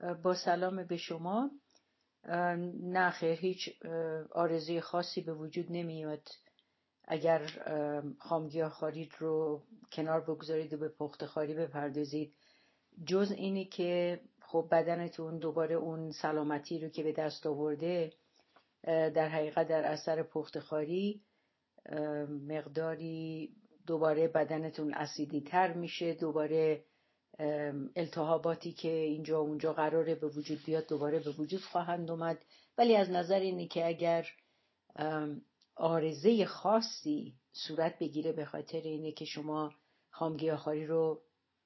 با سلام به شما. نه خیر، هیچ آرزوی خاصی به وجود نمیاد اگر خامگیاهخواری رو کنار بگذارید و به پخته‌خواری بپردازید، جز اینی که خب بدنتون دوباره اون سلامتی رو که به دست آورده در حقیقت در اثر پخته‌خواری مقداری دوباره بدنتون اسیدی تر میشه، دوباره التهاباتی که اینجا اونجا قراره به وجود بیاد دوباره به وجود خواهند اومد. ولی از نظر اینه که اگر عارضه خاصی صورت بگیره به خاطر اینه که شما خامگیاهخواری رو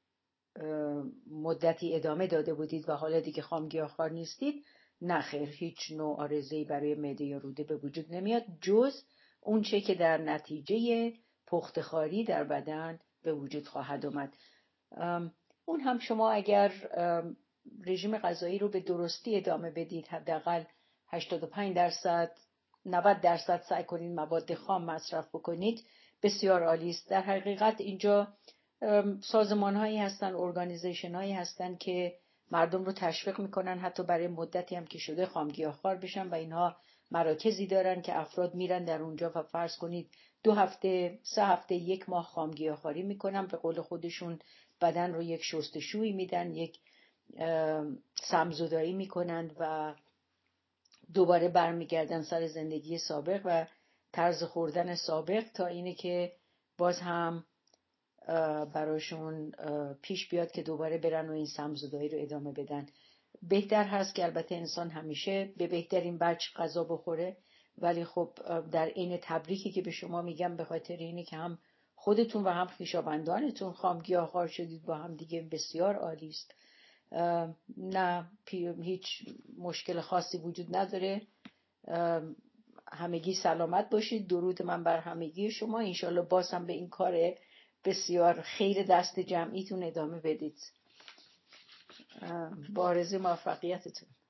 مدتی ادامه داده بودید و حالا دیگه خامگیاهخوار نیستید، نه خیر، هیچ نوع عارضه‌ای برای معده یا روده به وجود نمیاد جز اون چه که در نتیجه پخته‌خواری در بدن به وجود خواهد اومد. اون هم شما اگر رژیم غذایی رو به درستی ادامه بدید، حداقل 85% 90% سعی کنید مواد خام مصرف بکنید، بسیار عالی است. در حقیقت اینجا سازمان هایی هستن، ارگانیزیشن هایی هستن که مردم رو تشویق میکنن حتی برای مدتی هم که شده خامگیاهخوار بشن و اینها مراکزی دارن که افراد میرن در اونجا و فرض کنید 2 هفته 3 هفته 1 ماه خامگیاهخواری میکنن، به قول خودشون بدن رو یک شستشویی میدن، یک سمزدایی میکنند و دوباره برمیگردن سر زندگی سابق و طرز خوردن سابق تا اینه که باز هم براشون پیش بیاد که دوباره برن و این سمزدایی رو ادامه بدن. بهتر هست که البته انسان همیشه به بهترین وجه غذا بخوره، ولی خب در این تبریکی که به شما میگم به خاطر اینه که هم خودتون و هم خویشاوندانتون خامگیاهخوار شدید با هم دیگه، بسیار عالی است. نه هیچ مشکل خاصی وجود نداره. همگی سلامت باشید. درود من بر همگی شما. انشالله باز هم به این کار بسیار خیر دست جمعیتون ادامه بدید. با آرزوی موفقیتتون.